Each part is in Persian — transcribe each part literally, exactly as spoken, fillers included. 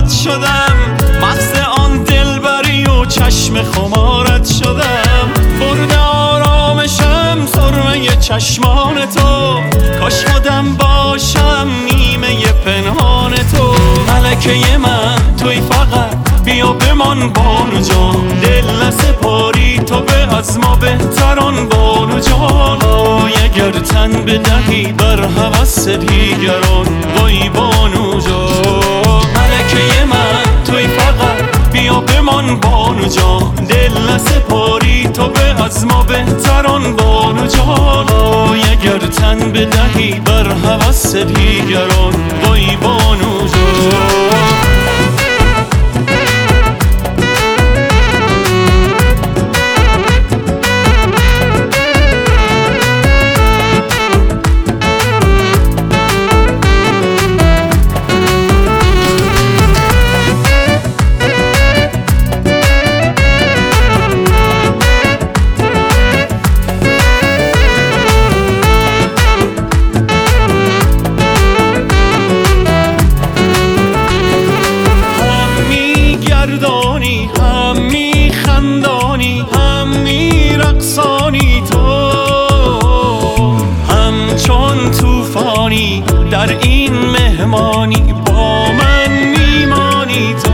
خمارت شدم، مست آن دلبری و چشم خمارت شدم. برده آرامشم سرمه چشمان تو، کاش خودم باشم نیمه پنهان تو. ملکه من توی فقط بیا بمان بانو جان، دل نسپاری تو به از ما بهتران بانو جان. آی اگر تن بدهی بر هوس دیگران، وای بانو جان. ملکه من توی فقط بیا بمان بانو جان، دل نسپاری تو به از ما بهتران بانو جان. آی اگر تن بدهی بر هوس دیگران، وای بانو جان. هم میخندانی هم میرقصانی تو، همچون توفانی در این مهمانی با من میمانی تو.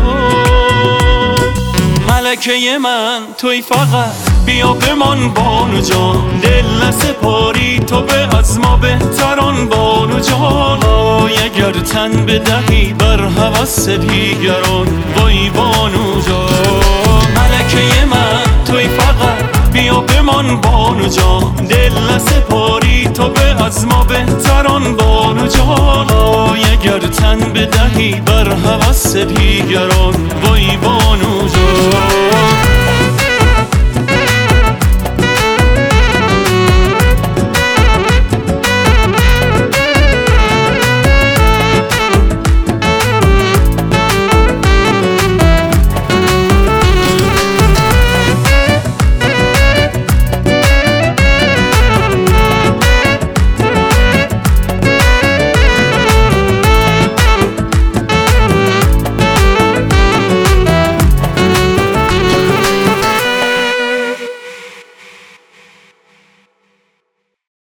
ملکه من توی فقط بیا بمان بانو جان، دل نسپاری تو به از ما بهتران بانو جان. آی اگر تن بدهی بر هوس دیگران، وای بانو جان. ملکه من توی فقط بیا بمان بانو جان، دل نسپاری تو به از ما بهتران بانو جان. آی اگر تن بدهی بر هوس دیگران، وای بانو جان.